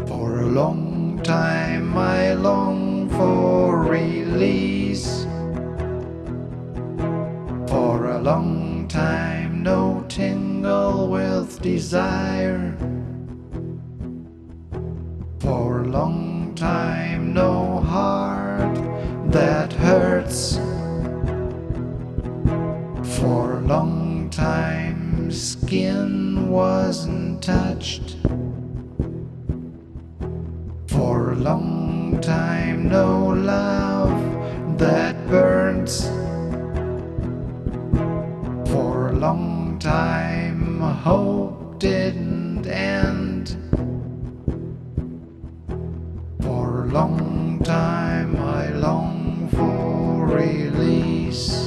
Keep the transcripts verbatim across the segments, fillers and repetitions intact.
For a long time I long for release. For a long time no tingle with desire. For a long time no heart that hurts. For a long time skin wasn't touched. For a long time no love that burns. For a long time hope didn't end. For a long time I long for release.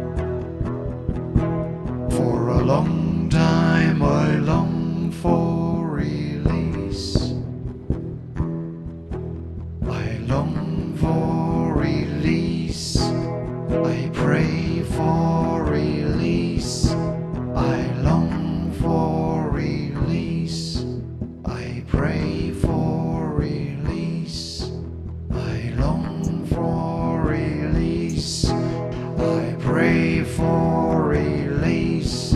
For a long time I long for release. I long for release. I pray for release. I long for release. I pray for release. I long for release. I pray for release.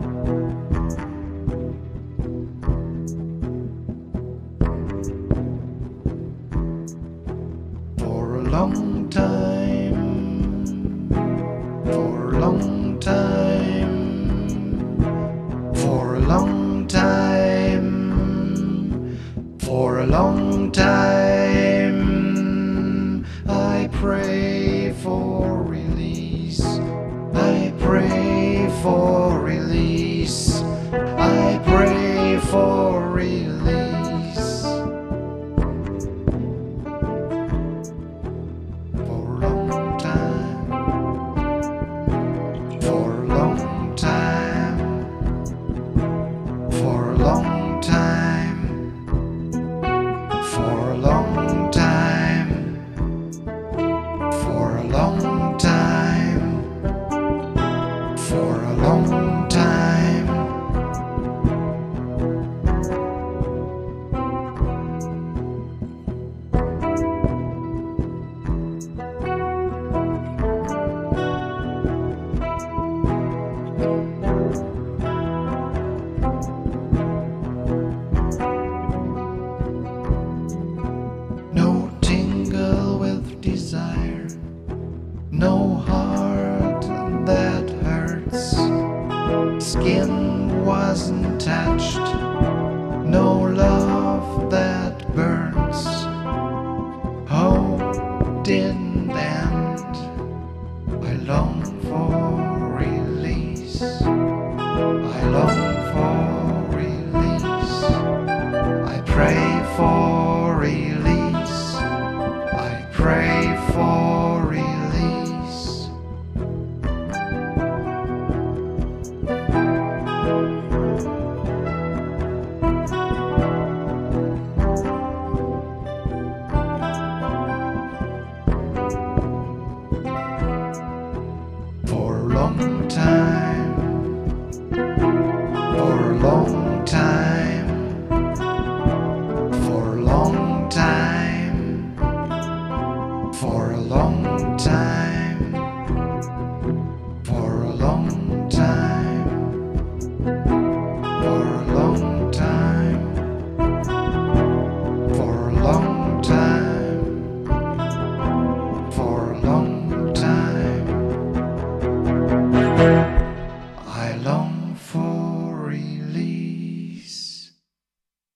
For a long time, for a long time, for a long time, for a long time, I pray for release. I pray for release. I pray for release. For a long time, for a long time, for a long time, for a long time, for a long time, for a long time. No tingle with desire, no heart that hurts. Skin wasn't touched, no love that burns. Hope didn't